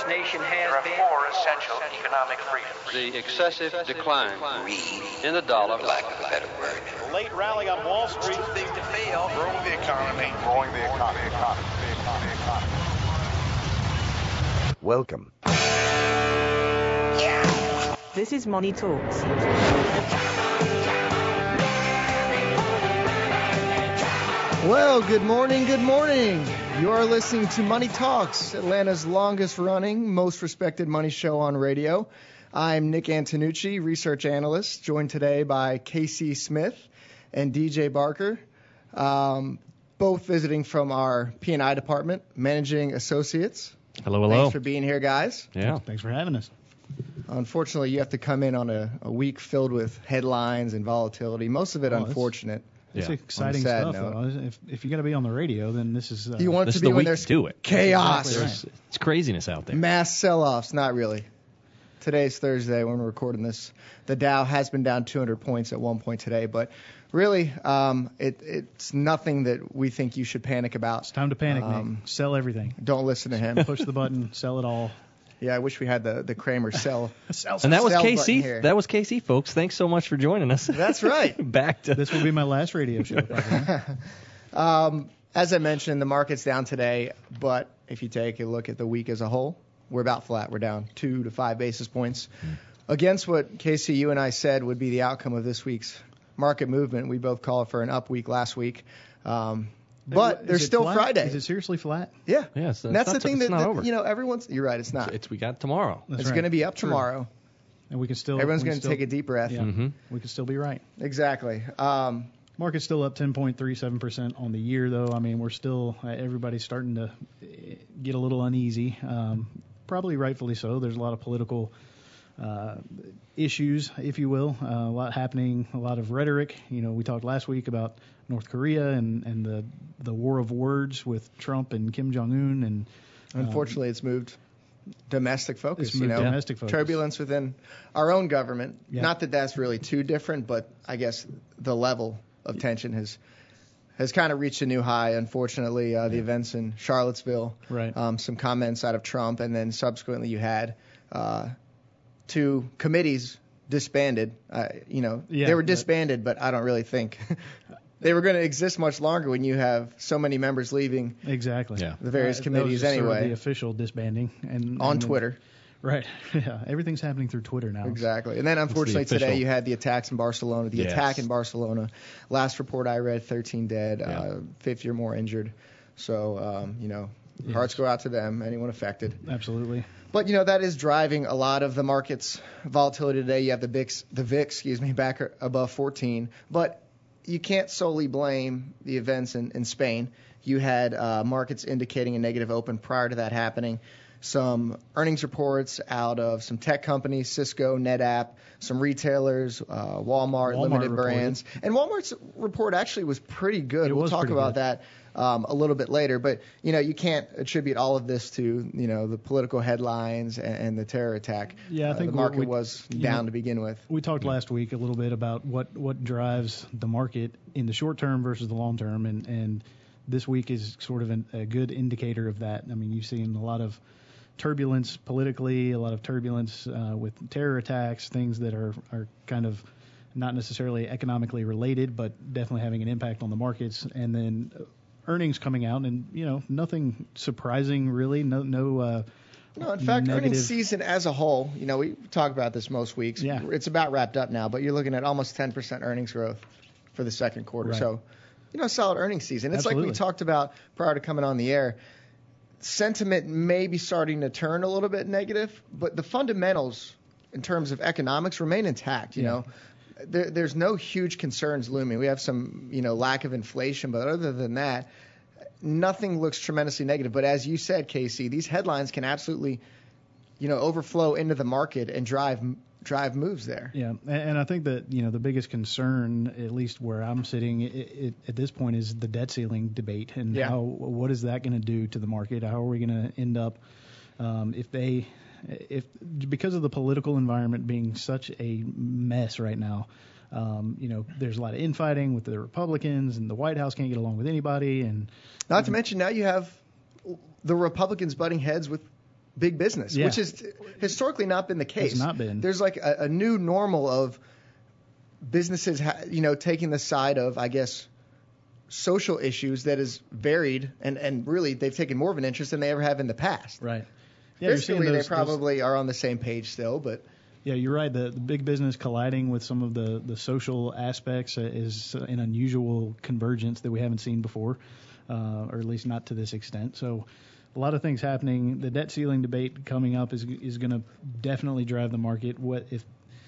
this nation has There are been. 4 essential economic freedoms. The excessive decline in the dollar. For lack of a better word. Late rally on Wall Street. Too big to fail. Growing the economy. Welcome. This is Money Talks. Well, good morning. You are listening to Money Talks, Atlanta's longest running, most respected money show on radio. I'm Nick Antonucci, research analyst, joined today by Casey Smith and DJ Barker, both visiting from our P&I department, managing associates. Hello. Thanks for being here, guys. Yeah. Thanks for having us. Unfortunately, you have to come in on a week filled with headlines and volatility, most of it unfortunate. It's Yeah. exciting On a sad stuff. Though. If you're going to be on the radio, then this is. You want This it is to be the when week there's to do it. chaos. Exactly right. It's craziness out there. Mass sell-offs, not really. Today's Thursday when we're recording this. The Dow has been down 200 points at one point today, but really it's nothing that we think you should panic about. It's time to panic, Nick. Sell everything. Don't listen to him. Push the button. Sell it all. Yeah, I wish we had the Kramer sell. And that was Sell button KC. here. That was KC, folks. Thanks so much for joining us. That's right. Back to This will be my last radio show. Probably. As I mentioned, the market's down today, but if you take a look at the week as a whole, we're about flat. We're down 2 to 5 basis points. Against what, Casey, you and I said would be the outcome of this week's market movement. We both called for an up week last week. But Is there's it still flat? Friday. Is it seriously flat? Yeah. Yeah, it's And that's not- the thing it's that not over. everyone's. You're right. It's not. we got tomorrow. That's It's right. going to be up True. tomorrow. And we can still. Everyone's we going to still- take a deep breath. Yeah. We can still be right. Exactly. Market's still up 10.37% on the year, though. I mean, we're still everybody's starting to get a little uneasy. Probably rightfully so. There's a lot of political issues, if you will, a lot happening, a lot of rhetoric. You know, we talked last week about North Korea and the war of words with Trump and Kim Jong-un. And Unfortunately, it's moved domestic focus. It's moved domestic focus. Turbulence within our own government. Yeah. Not that that's really too different, but I guess the level of tension has kind of reached a new high. Unfortunately, the events in Charlottesville, Right. Some comments out of Trump, and then subsequently you had 2 committees disbanded. Yeah, they were disbanded, but I don't really think they were going to exist much longer when you have so many members leaving Exactly. Yeah. the various That was committees just sort of anyway the official disbanding on and Twitter. Right. Yeah. Everything's happening through Twitter now. Exactly. And then, unfortunately, official. today you had the attacks in Barcelona. The Yes. attack in Barcelona. Last report I read, 13 dead, Yeah. 50 or more injured. So, hearts go out to them, anyone affected. Absolutely. But, that is driving a lot of the market's volatility today. You have the VIX, back above 14. But you can't solely blame the events in Spain. You had markets indicating a negative open prior to that happening. Some earnings reports out of some tech companies, Cisco, NetApp, some retailers, Walmart limited reported. brands. And Walmart's report actually was pretty good. We'll was talk pretty about good. that a little bit later. But, you can't attribute all of this to, the political headlines and the terror attack. Yeah, I think the market we- was down to begin with. We talked last week a little bit about what drives the market in the short term versus the long term, and this week is sort of a good indicator of that. I mean, you've seen a lot of turbulence politically, a lot of turbulence with terror attacks, things that are kind of not necessarily economically related, but definitely having an impact on the markets. And then earnings coming out, and nothing surprising really. No, in fact, negative. earnings season as a whole, we talk about this most weeks. Yeah. It's about wrapped up now, but you're looking at almost 10% earnings growth for the second quarter. Right. So, solid earnings season. It's like Absolutely. we talked about prior to coming on the air. Sentiment may be starting to turn a little bit negative, but the fundamentals in terms of economics remain intact. There's no huge concerns looming. We have some, lack of inflation, but other than that, nothing looks tremendously negative. But as you said, Casey, these headlines can absolutely, overflow into the market and drive moves there. Yeah, and I think that the biggest concern, at least where I'm sitting at this point, is the debt ceiling debate and what is that going to do to the market? How are we going to end up if because of the political environment being such a mess right now? There's a lot of infighting with the Republicans, and the White House can't get along with anybody, and not to mention now you have the Republicans butting heads with big business, Yeah. which has historically not been the case. Has not been. There's like a new normal of businesses, taking the side of, I guess, social issues that is varied, and really they've taken more of an interest than they ever have in the past. Right. Yeah, you're seeing Fiscally, those- they probably are on the same page still, but Yeah, you're right. The big business colliding with some of the social aspects is an unusual convergence that we haven't seen before, or at least not to this extent. So a lot of things happening. The debt ceiling debate coming up is going to definitely drive the market. What if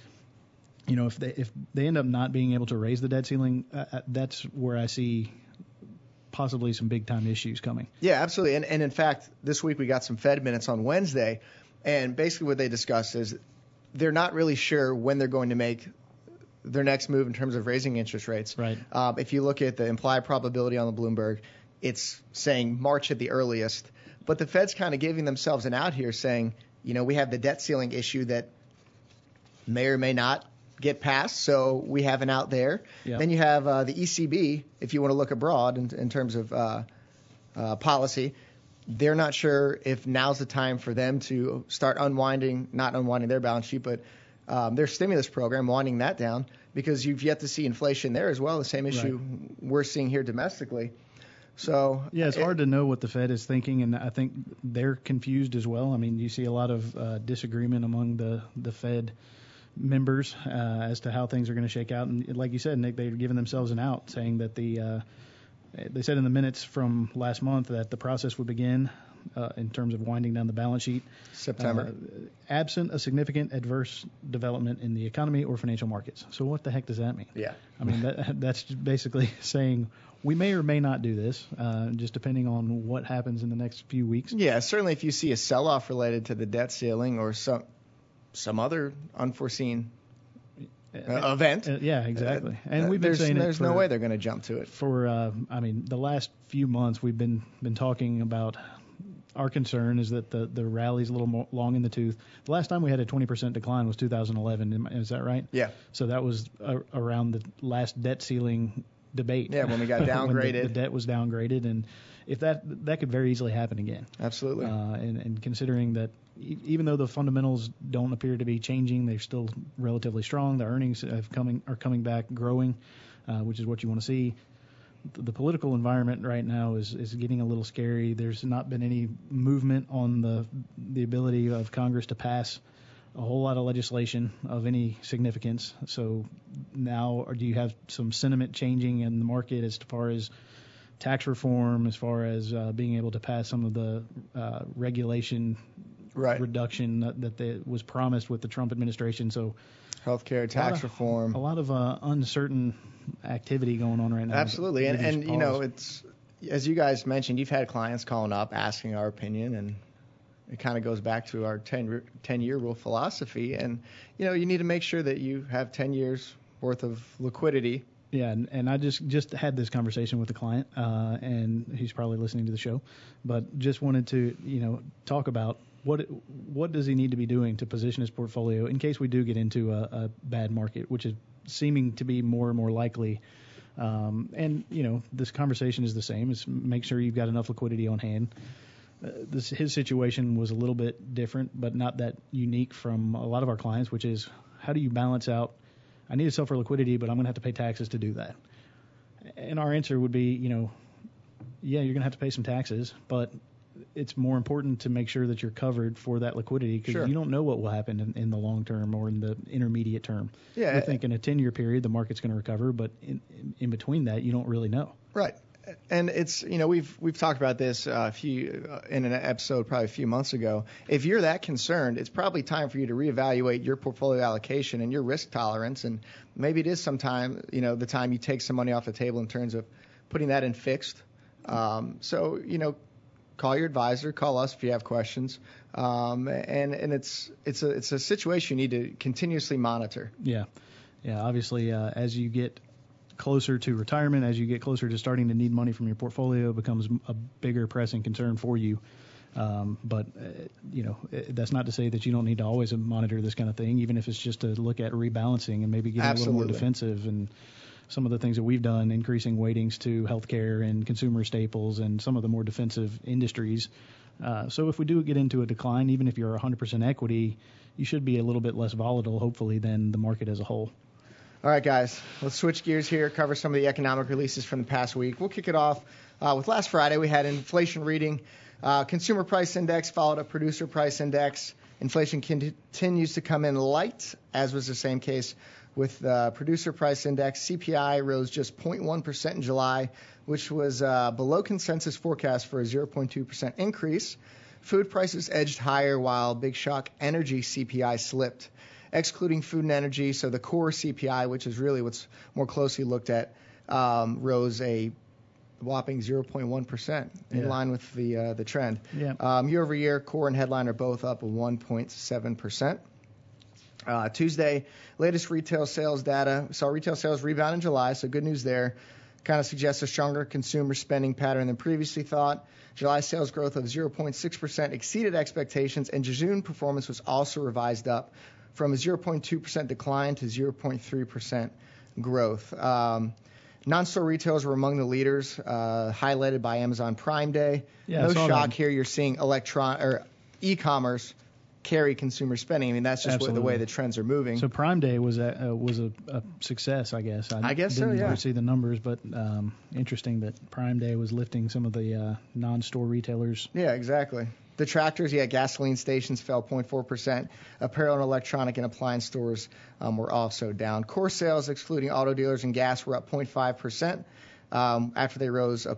they end up not being able to raise the debt ceiling? That's where I see possibly some big time issues coming. yeah, absolutely. And in fact, this week we got some Fed minutes on Wednesday, and basically what they discussed is they're not really sure when they're going to make their next move in terms of raising interest rates. Right. If you look at the implied probability on the Bloomberg, it's saying March at the earliest. But the Fed's kind of giving themselves an out here, saying, we have the debt ceiling issue that may or may not get passed, so we have an out there. Yeah. Then you have the ECB, if you want to look abroad in terms of policy. They're not sure if now's the time for them to start not unwinding their balance sheet, but their stimulus program, winding that down, because you've yet to see inflation there as well, the same issue we're seeing here domestically. So yeah, it's hard to know what the Fed is thinking, and I think they're confused as well. I mean, you see a lot of disagreement among the Fed members as to how things are going to shake out. And like you said, Nick, they've given themselves an out, saying that they said in the minutes from last month that the process would begin in terms of winding down the balance sheet September. Absent a significant adverse development in the economy or financial markets. So what the heck does that mean? Yeah. I mean, that's basically saying we may or may not do this, just depending on what happens in the next few weeks. Yeah, certainly if you see a sell-off related to the debt ceiling or some other unforeseen event. Yeah, exactly. And we've been saying there's no way they're going to jump to it. For the last few months we've been talking about. Our concern is that the rally's a little more long in the tooth. The last time we had a 20% decline was 2011. Is that right? Yeah. So that was around the last debt ceiling debate. Yeah, when we got downgraded. when the debt was downgraded, and if that could very easily happen again. Absolutely. And considering that even though the fundamentals don't appear to be changing, they're still relatively strong. The earnings are coming back, growing, which is what you want to see. The political environment right now is getting a little scary. There's not been any movement on the ability of Congress to pass a whole lot of legislation of any significance. So now, do you have some sentiment changing in the market as far as tax reform, as far as being able to pass some of the regulation reduction that was promised with the Trump administration? So healthcare, tax reform. A lot of uncertain activity going on right now. Absolutely. And it's, as you guys mentioned, you've had clients calling up asking our opinion, and it kind of goes back to our 10-year rule philosophy. And, you need to make sure that you have 10 years worth of liquidity. Yeah, and I just had this conversation with a client, and he's probably listening to the show, but just wanted to, talk about what does he need to be doing to position his portfolio in case we do get into a bad market, which is seeming to be more and more likely. And this conversation is the same. Is make sure you've got enough liquidity on hand. His situation was a little bit different, but not that unique from a lot of our clients, which is how do you balance out, I need to sell for liquidity, but I'm going to have to pay taxes to do that. And our answer would be, yeah, you're going to have to pay some taxes, but it's more important to make sure that you're covered for that liquidity because you don't know what will happen in the long term or in the intermediate term. Yeah, I think in a 10-year period the market's going to recover, but in between that you don't really know. Right, and it's we've talked about this in an episode probably a few months ago. If you're that concerned, it's probably time for you to reevaluate your portfolio allocation and your risk tolerance, and maybe it is sometime the time you take some money off the table in terms of putting that in fixed. Call your advisor, call us if you have questions, and it's a situation you need to continuously monitor. Yeah. Obviously, as you get closer to retirement, as you get closer to starting to need money from your portfolio, it becomes a bigger pressing concern for you. But that's not to say that you don't need to always monitor this kind of thing, even if it's just to look at rebalancing and maybe getting a little more defensive and some of the things that we've done, increasing weightings to healthcare and consumer staples and some of the more defensive industries. So if we do get into a decline, even if you're 100% equity, you should be a little bit less volatile, hopefully, than the market as a whole. All right, guys, let's switch gears here, cover some of the economic releases from the past week. We'll kick it off with last Friday. We had inflation reading. Consumer price index followed a producer price index. Inflation continues to come in light, as was the same case with the producer price index. CPI rose just 0.1% in July, which was below consensus forecast for a 0.2% increase. Food prices edged higher while big shock energy CPI slipped. Excluding food and energy, so the core CPI, which is really what's more closely looked at, rose a whopping 0.1%, in line with the trend. Yeah. Year over year, core and headline are both up 1.7%. Tuesday, latest retail sales data. Saw retail sales rebound in July, so good news there. Kind of suggests a stronger consumer spending pattern than previously thought. July sales growth of 0.6% exceeded expectations, and June performance was also revised up from a 0.2% decline to 0.3% growth. Non-store retailers were among the leaders, highlighted by Amazon Prime Day. Yeah, no shock that. here. You're seeing e-commerce carry consumer spending. I mean, that's just the way the trends are moving. So Prime Day was a success, I guess. I guess so, didn't yeah. really see the numbers, but interesting that Prime Day was lifting some of the non-store retailers. Yeah, exactly. Detractors, gasoline stations fell 0.4%. Apparel and electronic and appliance stores were also down. Core sales, excluding auto dealers and gas, were up 0.5% after they rose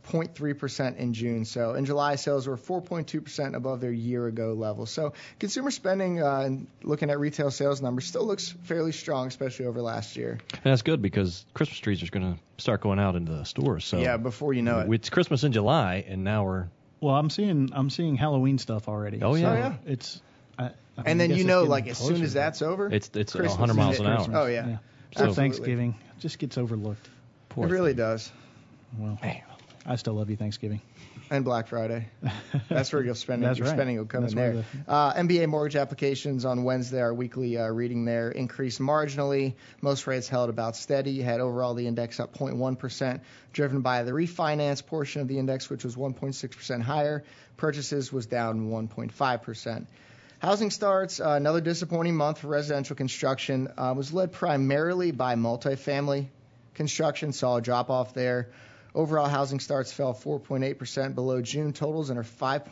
0.3% in June. So in July, sales were 4.2% above their year-ago level. So consumer spending, and looking at retail sales numbers, still looks fairly strong, especially over last year. And that's good because Christmas trees are going to start going out into the stores. So yeah, before you know it. It's Christmas in July, and now we're... Well, I'm seeing Halloween stuff already. Oh, yeah. So, yeah. It's. And then like as soon as that's over, it's Christmas 100 miles an hour. Christmas. Oh, yeah. So Absolutely. Thanksgiving just gets overlooked. It really does. Well, I still love you, Thanksgiving. And Black Friday. That's where you'll spend it. That's Your right. spending will come That's in there. MBA mortgage applications on Wednesday, our weekly reading there, increased marginally. Most rates held about steady. You had overall the index up 0.1%, driven by the refinance portion of the index, which was 1.6% higher. Purchases was down 1.5%. Housing starts, another disappointing month for residential construction, was led primarily by multifamily construction. Saw a drop-off there. Overall housing starts fell 4.8% below June totals and are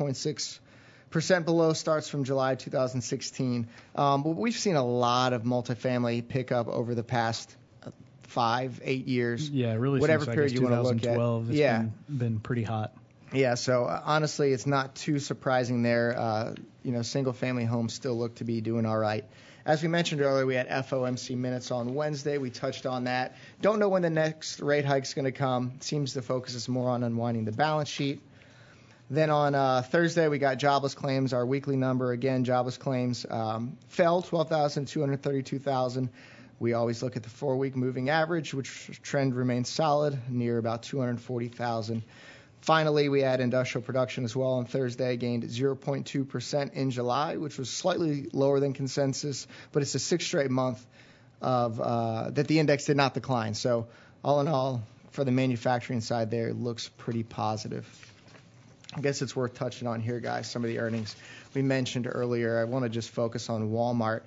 5.6% below starts from July 2016. But we've seen a lot of multifamily pick up over the past 5-8 years. Yeah, really. Whatever since, period you want to look at. 2012, it's been pretty hot. Yeah, so honestly, it's not too surprising there. Single-family homes still look to be doing all right. As we mentioned earlier, we had FOMC minutes on Wednesday. We touched on that. Don't know when the next rate hike is going to come. Seems the focus is more on unwinding the balance sheet. Then on Thursday, we got jobless claims, our weekly number. Again, jobless claims fell 232,000. We always look at the 4-week moving average, which trend remains solid, near about 240,000. Finally, we had industrial production as well on Thursday, gained 0.2% in July, which was slightly lower than consensus, but it's the sixth straight month of that the index did not decline. So all in all, for the manufacturing side there, it looks pretty positive. I guess it's worth touching on here, guys, some of the earnings we mentioned earlier. I want to just focus on Walmart,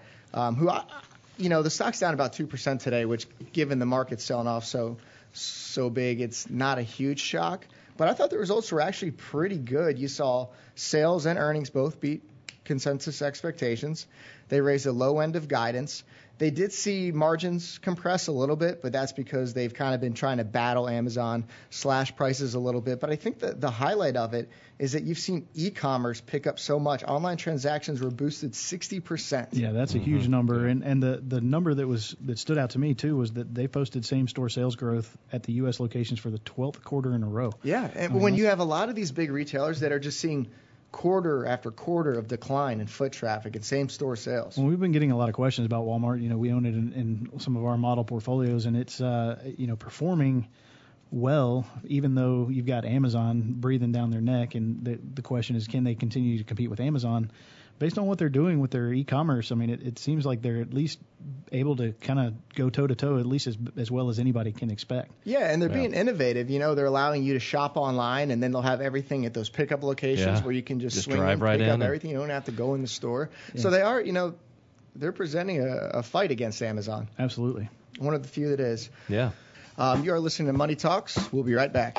the stock's down about 2% today, which given the market selling off so big, it's not a huge shock. But I thought the results were actually pretty good. You saw sales and earnings both beat consensus expectations. They raised the low end of guidance. They did see margins compress a little bit, but that's because they've kind of been trying to battle Amazon, slash prices a little bit. But I think that the highlight of it is that you've seen e-commerce pick up so much. Online transactions were boosted 60%. Yeah, that's a huge number. And the number that stood out to me, too, was that they posted same-store sales growth at the U.S. locations for the 12th quarter in a row. Yeah, and when you have a lot of these big retailers that are just seeing quarter after quarter of decline in foot traffic and same-store sales. Well, we've been getting a lot of questions about Walmart. We own it in some of our model portfolios, and it's performing well, even though you've got Amazon breathing down their neck, and the question is, can they continue to compete with Amazon? Based on what they're doing with their e-commerce, I mean, it seems like they're at least able to kind of go toe-to-toe, at least as well as anybody can expect. Yeah, and they're being innovative. You know, they're allowing you to shop online, and then they'll have everything at those pickup locations where you can just swing drive in, right pick up in everything. You don't have to go in the store. Yeah. So they are, you know, they're presenting a fight against Amazon. Absolutely. One of the few that is. Yeah. You are listening to Money Talks. We'll be right back.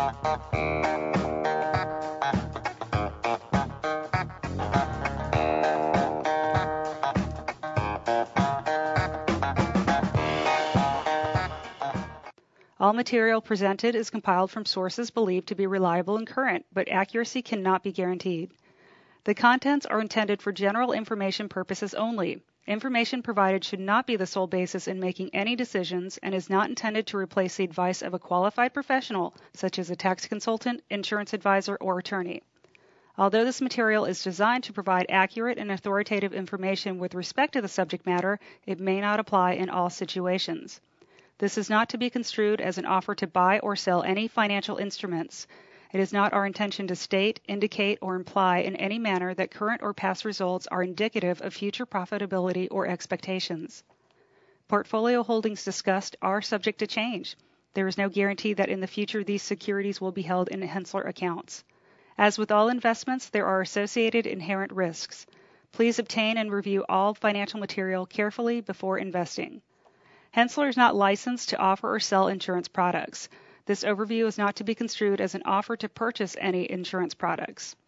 All material presented is compiled from sources believed to be reliable and current, but accuracy cannot be guaranteed. The contents are intended for general information purposes only. Information provided should not be the sole basis in making any decisions and is not intended to replace the advice of a qualified professional, such as a tax consultant, insurance advisor, or attorney. Although this material is designed to provide accurate and authoritative information with respect to the subject matter, it may not apply in all situations. This is not to be construed as an offer to buy or sell any financial instruments. It is not our intention to state, indicate, or imply in any manner that current or past results are indicative of future profitability or expectations. Portfolio holdings discussed are subject to change. There is no guarantee that in the future these securities will be held in Hensler accounts. As with all investments, there are associated inherent risks. Please obtain and review all financial material carefully before investing. Hensler is not licensed to offer or sell insurance products. This overview is not to be construed as an offer to purchase any insurance products.